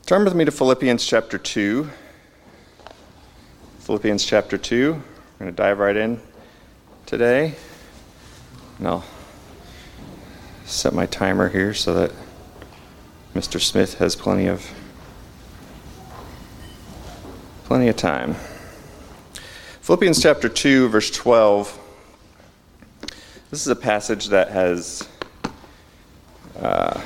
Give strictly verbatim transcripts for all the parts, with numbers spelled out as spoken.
Turn with me to Philippians chapter two. Philippians chapter two. We're going to dive right in today. And I'll set my timer here so that Mister Smith has plenty of plenty of time. Philippians chapter two, verse twelve. This is a passage that has uh,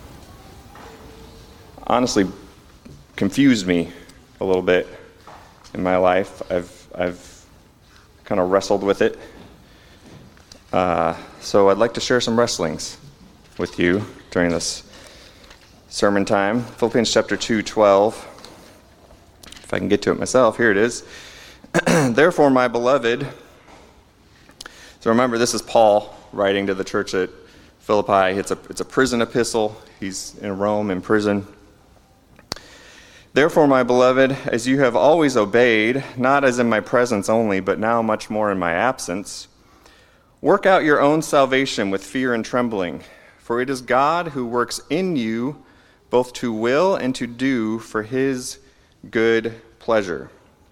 honestly confused me a little bit in my life. I've I've kind of wrestled with it. Uh, so I'd like to share some wrestlings with you during this sermon time. Philippians chapter two, twelve. If I can get to it myself, here it is. Therefore, my beloved. So remember, this is Paul writing to the church at Philippi. It's a it's a prison epistle. He's in Rome in prison. Therefore, my beloved, as you have always obeyed, not as in my presence only, but now much more in my absence, work out your own salvation with fear and trembling, for it is God who works in you both to will and to do for his good pleasure.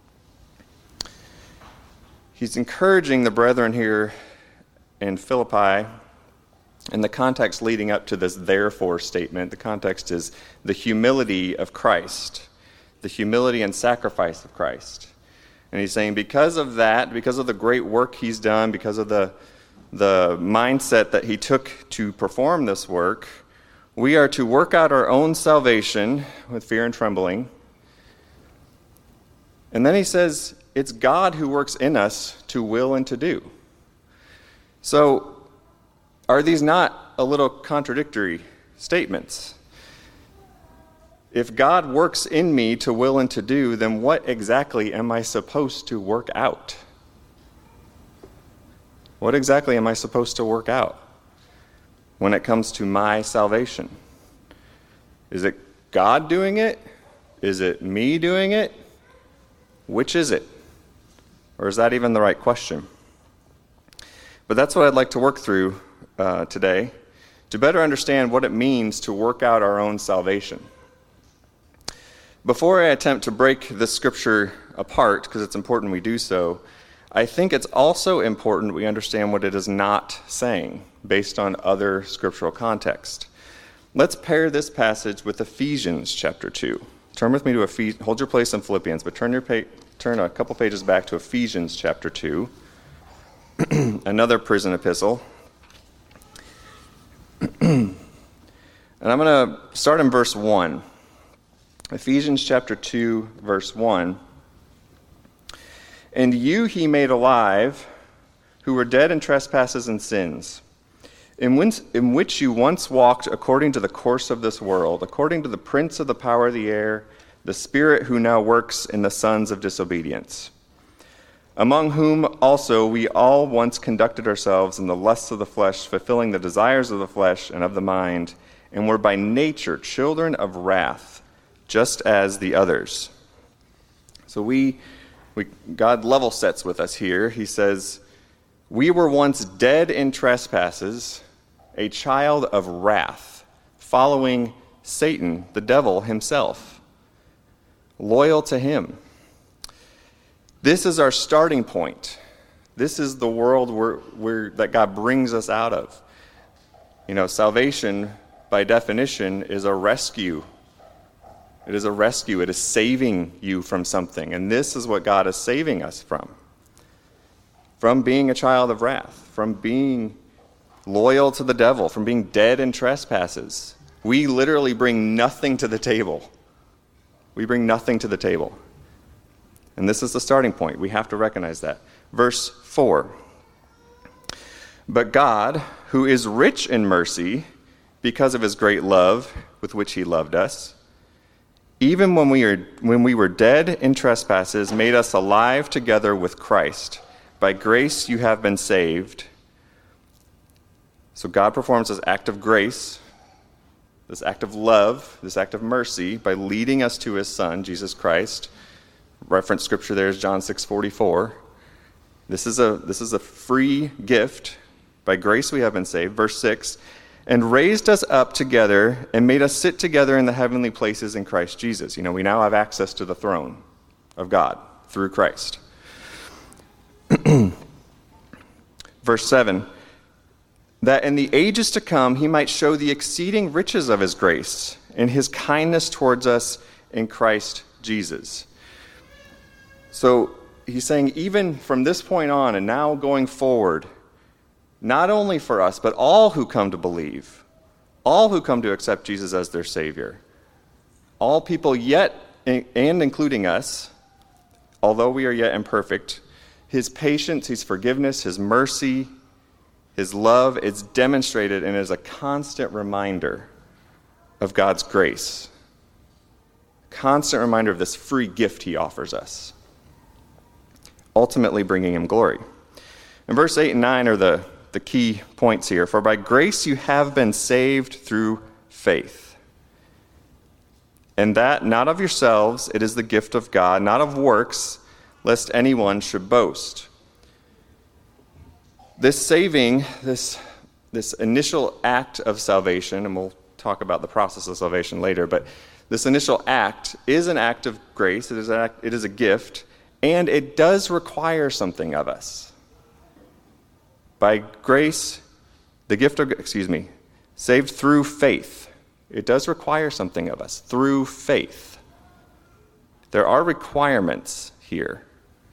He's encouraging the brethren here in Philippi, and the context leading up to this therefore statement, the context is the humility of Christ. The humility and sacrifice of Christ. And he's saying because of that, because of the great work he's done, because of the, the mindset that he took to perform this work, we are to work out our own salvation with fear and trembling. And then he says, it's God who works in us to will and to do. So, are these not a little contradictory statements? If God works in me to will and to do, then what exactly am I supposed to work out? What exactly am I supposed to work out when it comes to my salvation? Is it God doing it? Is it me doing it? Which is it? Or is that even the right question? But that's what I'd like to work through uh, today, to better understand what it means to work out our own salvation. Before I attempt to break this scripture apart, because it's important we do so, I think it's also important we understand what it is not saying, based on other scriptural context. Let's pair this passage with Ephesians chapter two. Turn with me to Ephesians, hold your place in Philippians, but turn your pa- turn a couple pages back to Ephesians chapter two, another prison epistle. And I'm going to start in verse one. Ephesians chapter two, verse one. And you he made alive, who were dead in trespasses and sins, in which, in which you once walked according to the course of this world, according to the prince of the power of the air, the spirit who now works in the sons of disobedience, among whom also we all once conducted ourselves in the lusts of the flesh, fulfilling the desires of the flesh and of the mind, and were by nature children of wrath, just as the others. So we, we, God level sets with us here. He says, we were once dead in trespasses, a child of wrath, following Satan, the devil himself, loyal to him. This is our starting point. This is the world where, where that God brings us out of. You know, salvation, by definition, is a rescue. It is a rescue. It is saving you from something. And this is what God is saving us from. From being a child of wrath. From being loyal to the devil. From being dead in trespasses. We literally bring nothing to the table. We bring nothing to the table. And this is the starting point. We have to recognize that. Verse four. But God, who is rich in mercy, because of his great love with which he loved us, even when we, are, when we were dead in trespasses, made us alive together with Christ. By grace you have been saved. So God performs this act of grace, this act of love, this act of mercy, by leading us to his Son, Jesus Christ. Reference scripture there is John six forty-four. This is a, this is a free gift. By grace we have been saved. Verse six, and raised us up together and made us sit together in the heavenly places in Christ Jesus. You know, we now have access to the throne of God through Christ. Verse seven, that in the ages to come he might show the exceeding riches of his grace and his kindness towards us in Christ Jesus. So he's saying even from this point on and now going forward, not only for us, but all who come to believe, all who come to accept Jesus as their Savior, all people yet, and including us, although we are yet imperfect, his patience, his forgiveness, his mercy, his love is demonstrated and is a constant reminder of God's grace. Constant reminder of this free gift he offers us, ultimately bringing him glory. And verse eight and nine are the, the key points here. For by grace you have been saved through faith. And that not of yourselves, it is the gift of God, not of works, lest anyone should boast. This saving, this, this initial act of salvation, and we'll talk about the process of salvation later, but this initial act is an act of grace, it is, an act, it is a gift, and it does require something of us. By grace, the gift of, excuse me, saved through faith, it does require something of us, through faith. There are requirements here.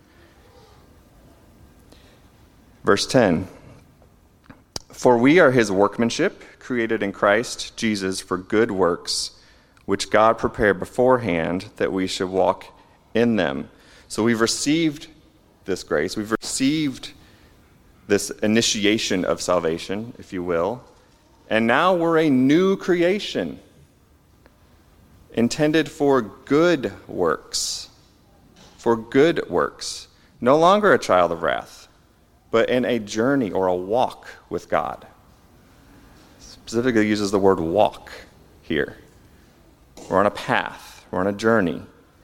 Verse ten, for we are his workmanship, created in Christ Jesus for good works, which God prepared beforehand that we should walk in them. So we've received this grace, we've received this initiation of salvation, if you will, and now we're a new creation, intended for good works, for good works, no longer a child of wrath, but in a journey or a walk with God. Specifically uses the word walk here. We're on a path, we're on a journey.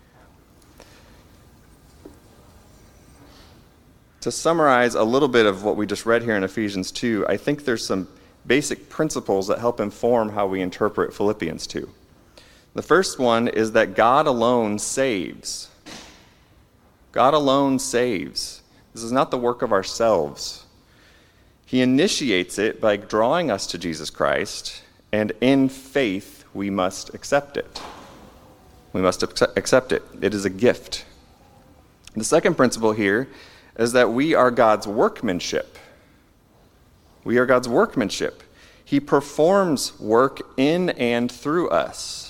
To summarize a little bit of what we just read here in Ephesians two, I think there's some basic principles that help inform how we interpret Philippians two. The first one is that God alone saves. God alone saves. This is not the work of ourselves. He initiates it by drawing us to Jesus Christ, and in faith we must accept it. We must accept it. It is a gift. The second principle here is that we are God's workmanship. We are God's workmanship. He performs work in and through us.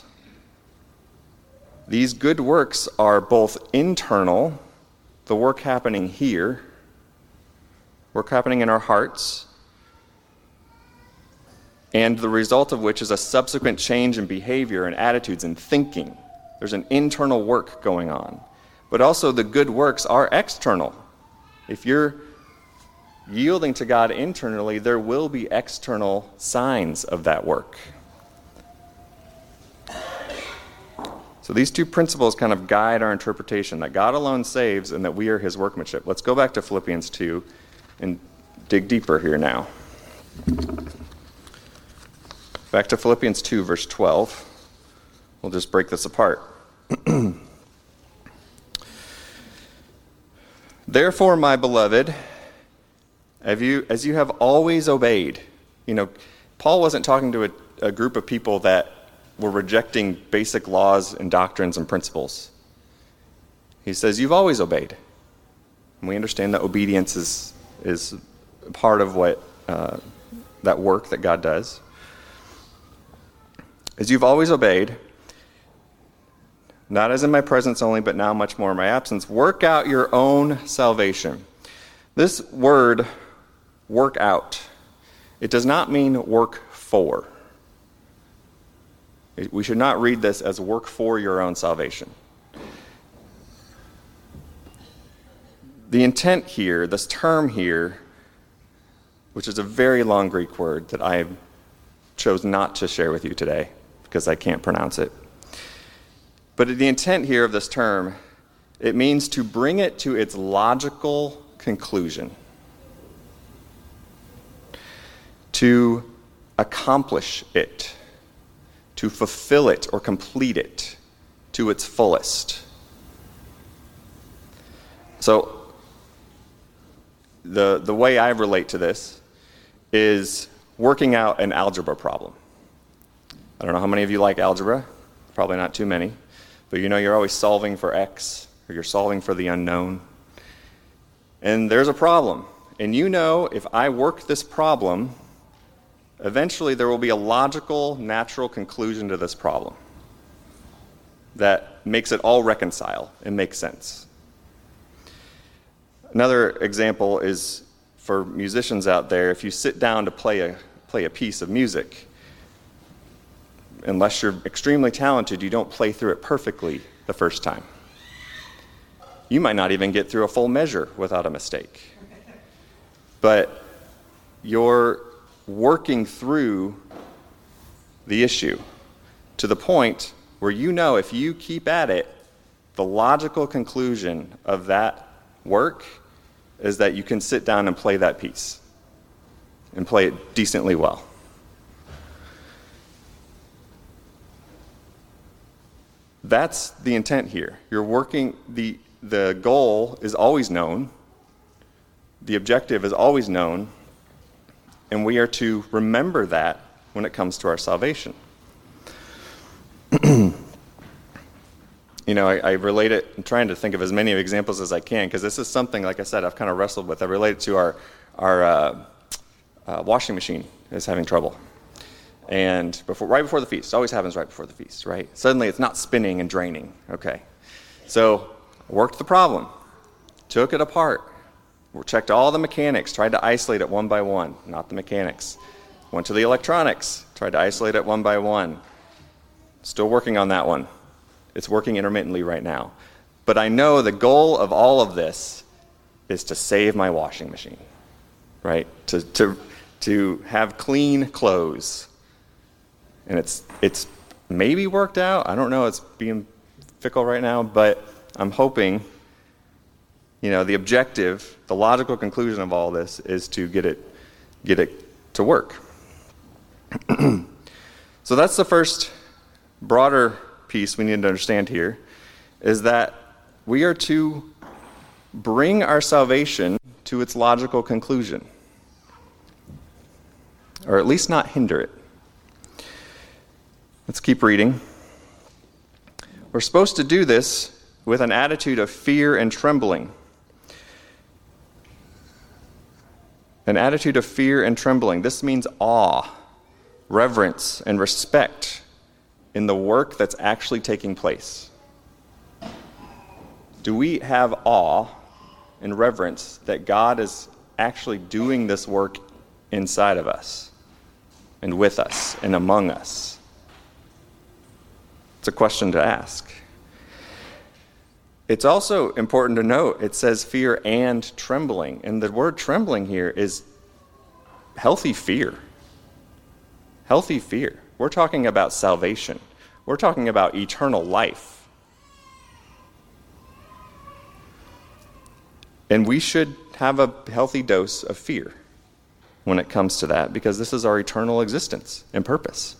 These good works are both internal, the work happening here, work happening in our hearts, and the result of which is a subsequent change in behavior and attitudes and thinking. There's an internal work going on. But also the good works are external. If you're yielding to God internally, there will be external signs of that work. So these two principles kind of guide our interpretation, that God alone saves and that we are his workmanship. Let's go back to Philippians two and dig deeper here now. Back to Philippians two, verse twelve. We'll just break this apart. Therefore, my beloved, have you, as you have always obeyed. You know, Paul wasn't talking to a, a group of people that were rejecting basic laws and doctrines and principles. He says, you've always obeyed. And we understand that obedience is, is part of what uh, that work that God does. As you've always obeyed, not as in my presence only, but now much more in my absence, work out your own salvation. This word, work out, it does not mean work for. We should not read this as work for your own salvation. The intent here, this term here, which is a very long Greek word that I chose not to share with you today because I can't pronounce it. But the intent here of this term, it means to bring it to its logical conclusion. To accomplish it, to fulfill it or complete it to its fullest. So the, the way I relate to this is working out an algebra problem. I don't know how many of you like algebra, probably not too many, but you know you're always solving for x, or you're solving for the unknown. And there's a problem. And you know if I work this problem, eventually there will be a logical, natural conclusion to this problem that makes it all reconcile and make sense. Another example is for musicians out there, if you sit down to play a, play a piece of music, unless you're extremely talented, you don't play through it perfectly the first time. You might not even get through a full measure without a mistake. But you're working through the issue to the point where you know if you keep at it, the logical conclusion of that work is that you can sit down and play that piece and play it decently well. That's the intent here. You're working, the, the goal is always known, the objective is always known, and we are to remember that when it comes to our salvation. You know, I, I relate it, I'm trying to think of as many examples as I can, because this is something, like I said, I've kind of wrestled with. I relate it to our, our uh, uh, washing machine is having trouble. And before, right before the feast, it always happens right before the feast, right? Suddenly it's not spinning and draining, okay. So I worked the problem, took it apart, checked all the mechanics, tried to isolate it one by one, not the mechanics. Went to the electronics, tried to isolate it one by one. Still working on that one. It's working intermittently right now. But I know the goal of all of this is to save my washing machine, right? To to to have clean clothes. And it's it's maybe worked out. I don't know. It's being fickle right now, but I'm hoping, you know, the objective, the logical conclusion of all this is to get it get it to work. So that's the first broader piece we need to understand here, is that we are to bring our salvation to its logical conclusion, or at least not hinder it. Let's keep reading. We're supposed to do this with an attitude of fear and trembling. An attitude of fear and trembling. This means awe, reverence, and respect in the work that's actually taking place. Do we have awe and reverence that God is actually doing this work inside of us and with us and among us? It's a question to ask. It's also important to note, it says fear and trembling. And the word trembling here is healthy fear. Healthy fear. We're talking about salvation. We're talking about eternal life. And we should have a healthy dose of fear when it comes to that, because this is our eternal existence and purpose.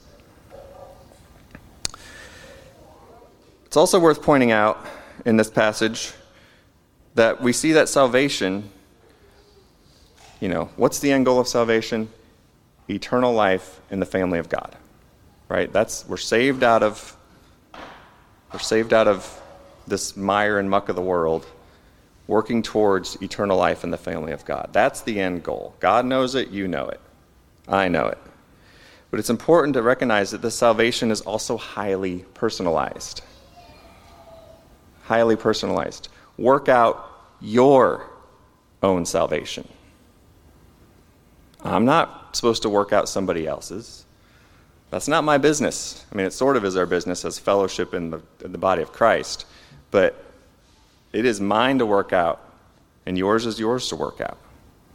It's also worth pointing out in this passage that we see that salvation, you know, what's the end goal of salvation? Eternal life in the family of God. Right? That's we're saved out of we're saved out of this mire and muck of the world, working towards eternal life in the family of God. That's the end goal. God knows it, you know it. I know it. But it's important to recognize that this salvation is also highly personalized. Highly personalized. Work out your own salvation. I'm not supposed to work out somebody else's. That's not my business. I mean, it sort of is our business as fellowship in the, in the body of Christ, but it is mine to work out, and yours is yours to work out.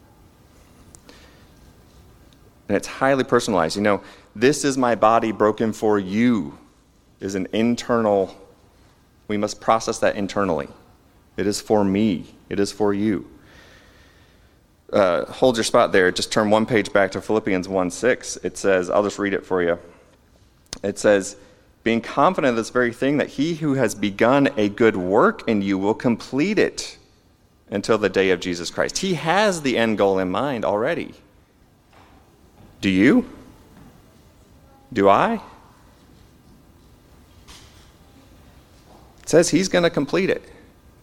And it's highly personalized. You know, this is my body broken for you is an internal, we must process that internally. It is for me. It is for you. uh, hold your spot there, just turn one page back to Philippians one six. It says, I'll just read it for you. It says, being confident of this very thing, that he who has begun a good work in you will complete it until the day of Jesus Christ. He has the end goal in mind already. Do you? Do I? It says he's going to complete it.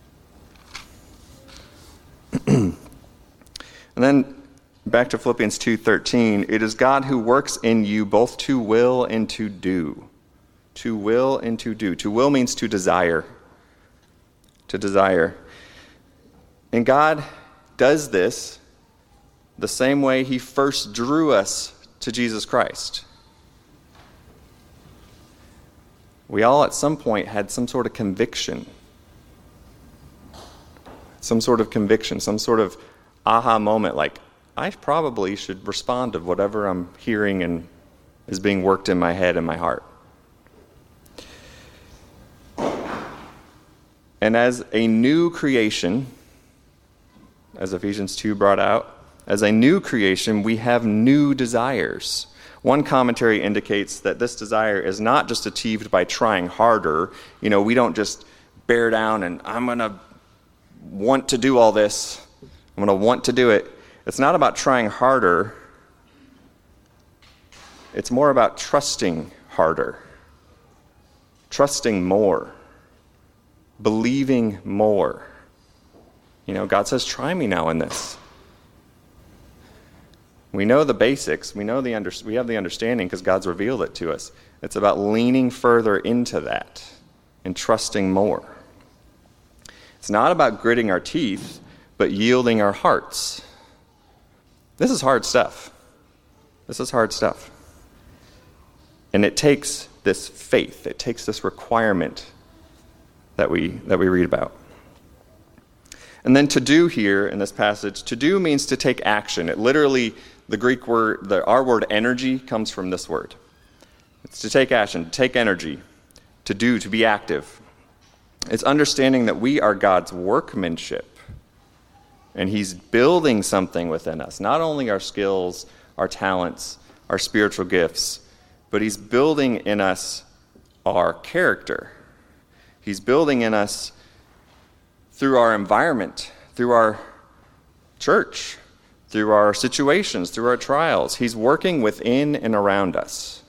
And then back to Philippians two thirteen, it is God who works in you both to will and to do. To will and to do. To will means to desire. To desire. And God does this the same way he first drew us to Jesus Christ. We all at some point had some sort of conviction. Some sort of conviction, some sort of aha moment, like, I probably should respond to whatever I'm hearing and is being worked in my head and my heart. And as a new creation, as Ephesians two brought out, as a new creation, we have new desires. One commentary indicates that this desire is not just achieved by trying harder. You know, we don't just bear down and I'm going to want to do all this. I'm going to want to do it. It's not about trying harder. It's more about trusting harder, trusting more, believing more. You know, God says, try me now in this. We know the basics. We know the under, we have the understanding because God's revealed it to us. It's about leaning further into that and trusting more. It's not about gritting our teeth, but yielding our hearts. This is hard stuff. This is hard stuff. And it takes this faith. It takes this requirement that we that we read about. And then to do here in this passage, to do means to take action. It literally, the Greek word, the our word energy comes from this word. It's to take action, to take energy, to do, to be active. It's understanding that we are God's workmanship. And he's building something within us. Not only our skills, our talents, our spiritual gifts, but he's building in us our character. He's building in us through our environment, through our church, through our situations, through our trials. He's working within and around us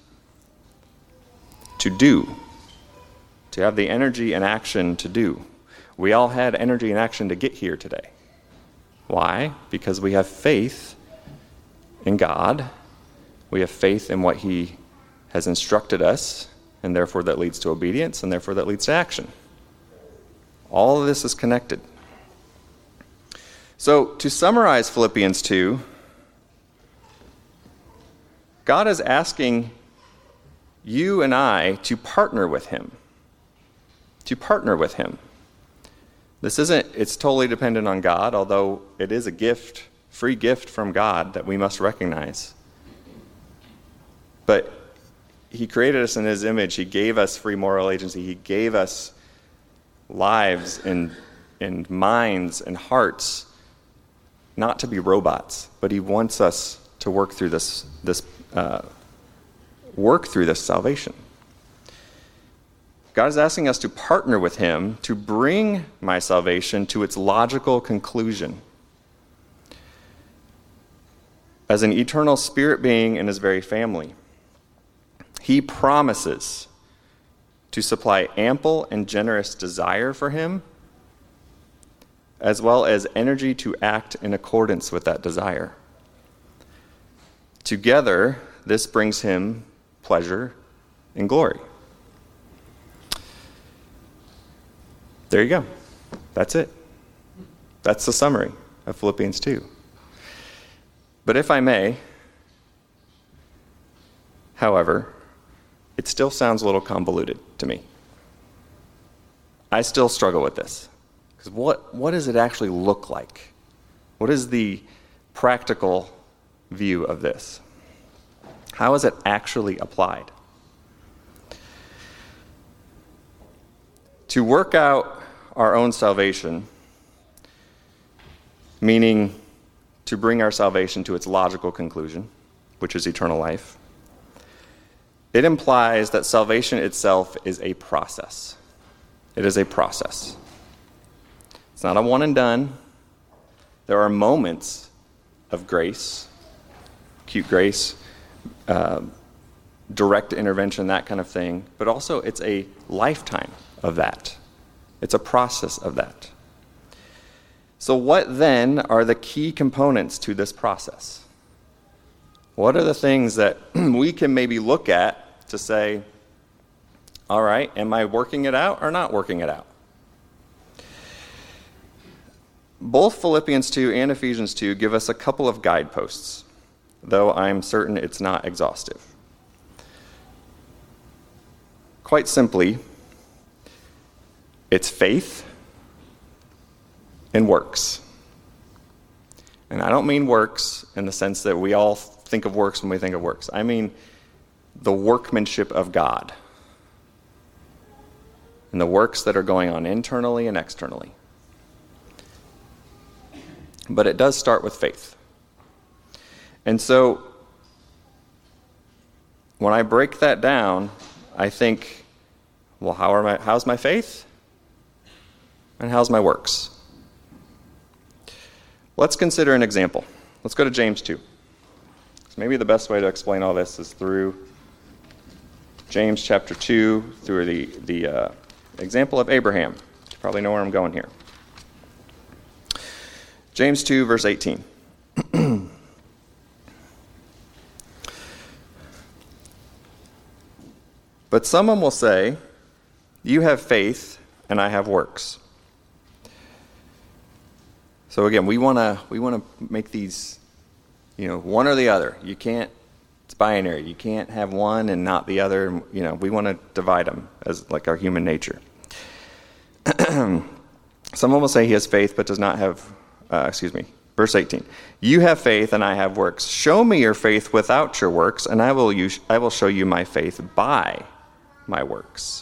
to do, to have the energy and action to do. We all had energy and action to get here today. Why? Because we have faith in God. We have faith in what he has instructed us, and therefore that leads to obedience, and therefore that leads to action. All of this is connected. So, to summarize Philippians two, God is asking you and I to partner with him. To partner with him. This isn't, it's totally dependent on God, although it is a gift, free gift from God that we must recognize. But he created us in his image. He gave us free moral agency. He gave us lives and, and minds and hearts, not to be robots, but he wants us to work through this, this uh, work through this salvation. God is asking us to partner with him to bring my salvation to its logical conclusion. As an eternal spirit being in his very family, he promises to supply ample and generous desire for him, as well as energy to act in accordance with that desire. Together, this brings him pleasure and glory. There you go. That's it. That's the summary of Philippians two. But if I may, however, it still sounds a little convoluted to me. I still struggle with this. Because what, what does it actually look like? What is the practical view of this? How is it actually applied? To work out our own salvation, meaning to bring our salvation to its logical conclusion, which is eternal life, it implies that salvation itself is a process. It is a process. It's not a one and done. There are moments of grace, acute grace, uh, direct intervention, that kind of thing, but also it's a lifetime of that. It's a process of that. So what then are the key components to this process? What are the things that we can maybe look at to say, all right, am I working it out or not working it out? Both Philippians two and Ephesians two give us a couple of guideposts, though I'm certain it's not exhaustive. Quite simply, it's faith and works. And I don't mean works in the sense that we all think of works when we think of works. I mean the workmanship of God and the works that are going on internally and externally. But it does start with faith. And so when I break that down, I think, well, how are my, how's my faith? And how's my works? Let's consider an example. Let's go to James two. So maybe the best way to explain all this is through James chapter two, through the, the uh, example of Abraham. You probably know where I'm going here. James two, verse eighteen. But someone will say, you have faith and I have works. So again, we want to we want to make these, you know, one or the other. You can't, it's binary. You can't have one and not the other. You know, we want to divide them as like our human nature. Someone will say he has faith but does not have, uh, excuse me, verse eighteen. You have faith and I have works. Show me your faith without your works, and I will use, I will show you my faith by my works.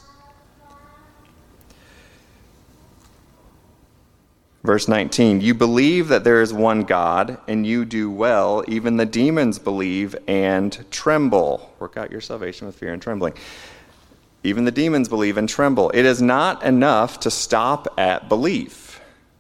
Verse nineteen, you believe that there is one God, and you do well. Even the demons believe and tremble. Work out your salvation with fear and trembling. Even the demons believe and tremble. It is not enough to stop at belief.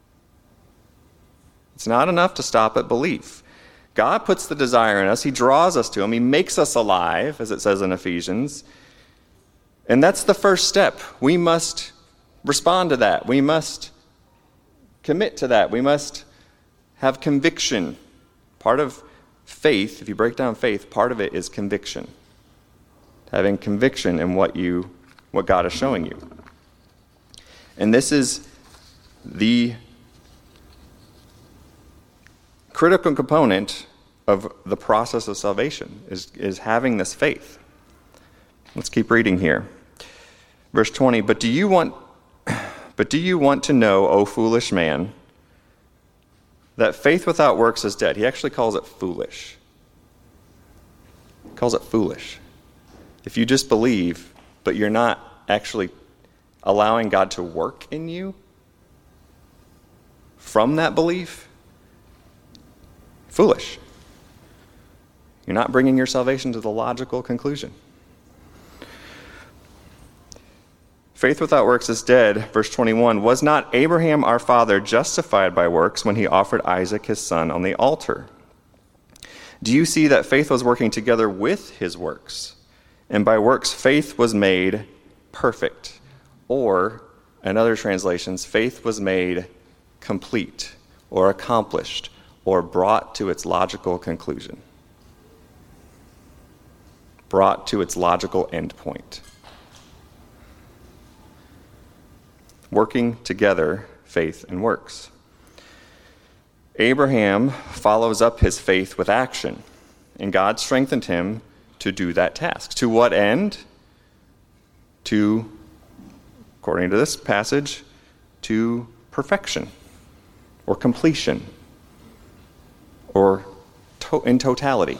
It's not enough to stop at belief. God puts the desire in us. He draws us to him. He makes us alive, as it says in Ephesians. And that's the first step. We must respond to that. We must commit to that. We must have conviction. Part of faith, if you break down faith, part of it is conviction. Having conviction in what you, what God is showing you. And this is the critical component of the process of salvation, is, is having this faith. Let's keep reading here. Verse twenty, but do you want But do you want to know, O foolish man, that faith without works is dead? He actually calls it foolish. He calls it foolish. If you just believe, but you're not actually allowing God to work in you from that belief, foolish. You're not bringing your salvation to the logical conclusion. Faith without works is dead. Verse twenty-one, was not Abraham our father justified by works when he offered Isaac his son on the altar? Do you see that faith was working together with his works? And by works faith was made perfect. Or, in other translations, faith was made complete or accomplished or brought to its logical conclusion. Brought to its logical endpoint. Working together, faith and works. Abraham follows up his faith with action, and God strengthened him to do that task. To what end? To, according to this passage, to perfection, or completion, or to- in totality.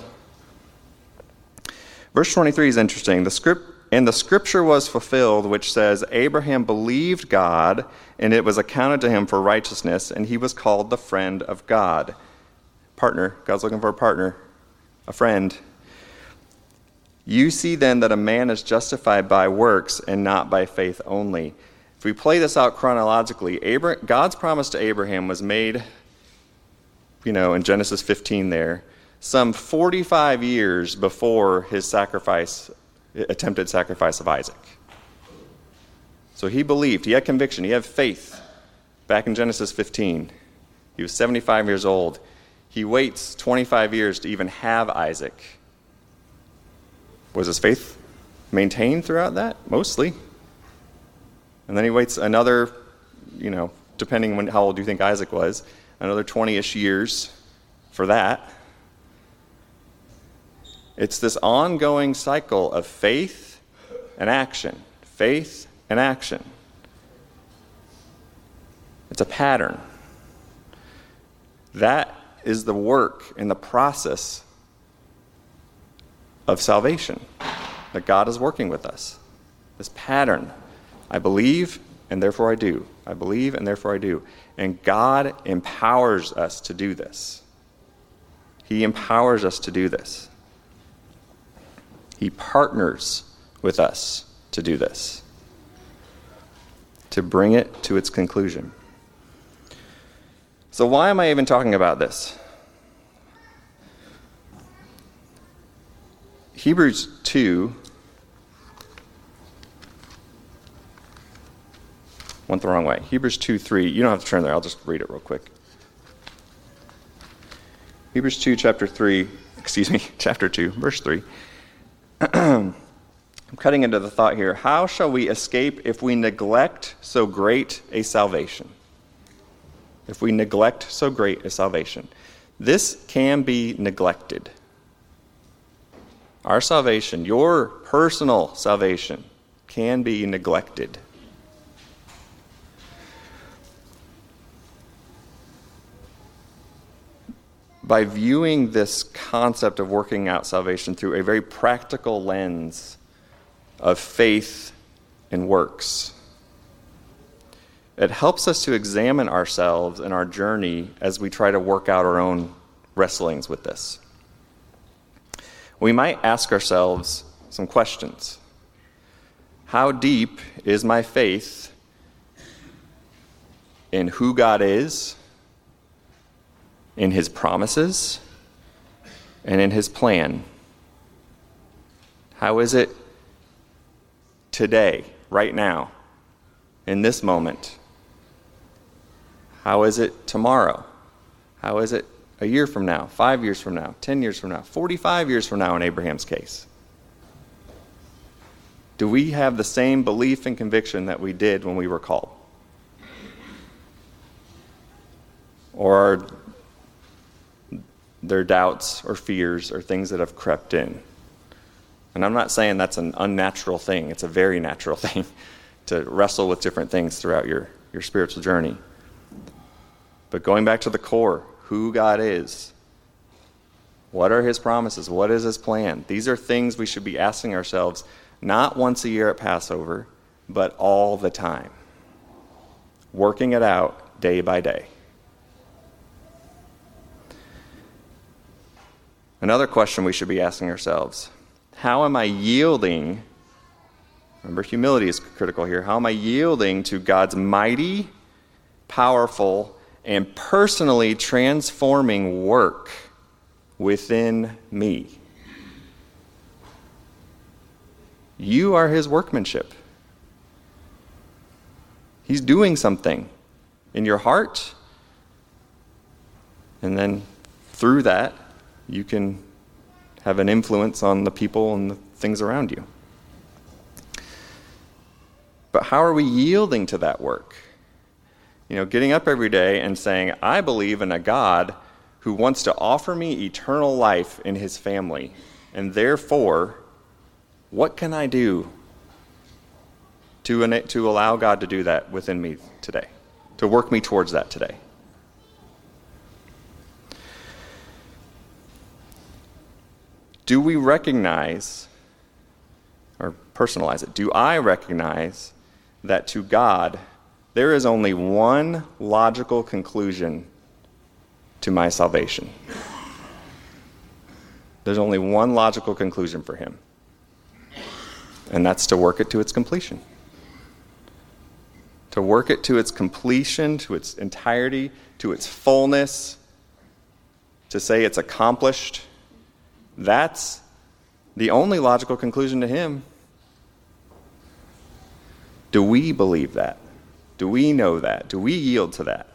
Verse twenty-three is interesting. The script And the scripture was fulfilled, which says, Abraham believed God, and it was accounted to him for righteousness, and he was called the friend of God. partner. God's looking for a partner, a friend. You see then that a man is justified by works and not by faith only. If we play this out chronologically, Abra- God's promise to Abraham was made, you know, in Genesis fifteen there, some forty-five years before his sacrifice, attempted sacrifice of Isaac. So he believed, he had conviction, he had faith. Back in Genesis fifteen, he was seventy-five years old. He waits twenty-five years to even have Isaac. Was his faith maintained throughout that? Mostly. And then he waits another, you know, depending on how old you think Isaac was, another twenty-ish years for that. It's this ongoing cycle of faith and action. Faith and action. It's a pattern. That is the work and the process of salvation, that God is working with us. This pattern. I believe, and therefore I do. I believe, and therefore I do. And God empowers us to do this. He empowers us to do this. He partners with us to do this, to bring it to its conclusion. So why am I even talking about this? Hebrews two went the wrong way. Hebrews two three. You don't have to turn there. I'll just read it real quick. Hebrews two, chapter three, excuse me, chapter two, verse three. I'm cutting into the thought here. How shall we escape if we neglect so great a salvation? If we neglect so great a salvation. This can be neglected. Our salvation, your personal salvation, can be neglected. By viewing this concept of working out salvation through a very practical lens of faith and works, it helps us to examine ourselves and our journey as we try to work out our own wrestlings with this. We might ask ourselves some questions. How deep is my faith in who God is, in his promises, and in his plan? How is it today, right now, in this moment? How is it tomorrow? How is it a year from now, five years from now, ten years from now, forty-five years from now in Abraham's case? Do we have the same belief and conviction that we did when we were called? Or are there doubts or fears or things that have crept in? And I'm not saying that's an unnatural thing. It's a very natural thing to wrestle with different things throughout your, your spiritual journey. But going back to the core, who God is, what are his promises, what is his plan? These are things we should be asking ourselves, not once a year at Passover, but all the time. Working it out day by day. Another question we should be asking ourselves, how am I yielding, remember humility is critical here, how am I yielding to God's mighty, powerful, and personally transforming work within me? You are his workmanship. He's doing something in your heart, and then through that, you can have an influence on the people and the things around you. But how are we yielding to that work? You know, getting up every day and saying, I believe in a God who wants to offer me eternal life in his family, and therefore, what can I do to, to allow God to do that within me today, to work me towards that today? Do we recognize, or personalize it, do I recognize that to God, there is only one logical conclusion to my salvation. There's only one logical conclusion for him, and that's to work it to its completion. To work it to its completion, to its entirety, to its fullness, to say it's accomplished. That's the only logical conclusion to him. Do we believe that? Do we know that? Do we yield to that?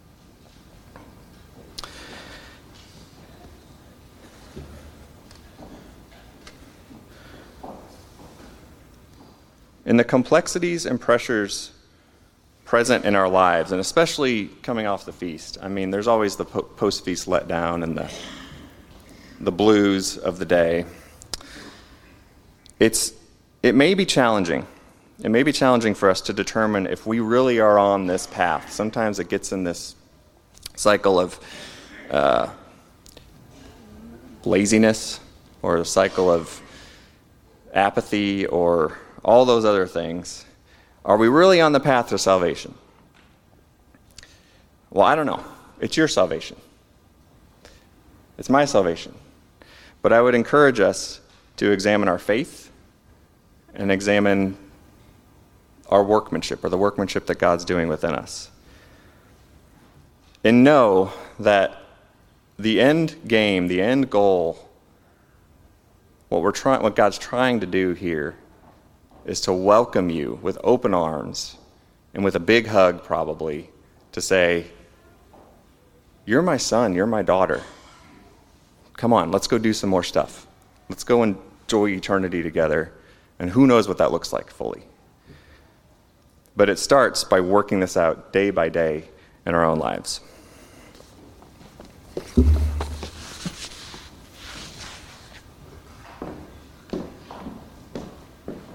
In the complexities and pressures present in our lives, and especially coming off the feast, I mean, there's always the po- post-feast letdown and the the blues of the day. It's it may be challenging. It may be challenging for us to determine if we really are on this path. Sometimes it gets in this cycle of uh, laziness, or a cycle of apathy, or all those other things. Are we really on the path to salvation? Well, I don't know. It's your salvation. It's my salvation. But I would encourage us to examine our faith and examine our workmanship, or the workmanship that God's doing within us. And know that the end game, the end goal, what we're trying, what God's trying to do here is to welcome you with open arms and with a big hug, probably, to say, you're my son, you're my daughter. Come on, let's go do some more stuff. Let's go enjoy eternity together, and who knows what that looks like fully. But it starts by working this out day by day in our own lives.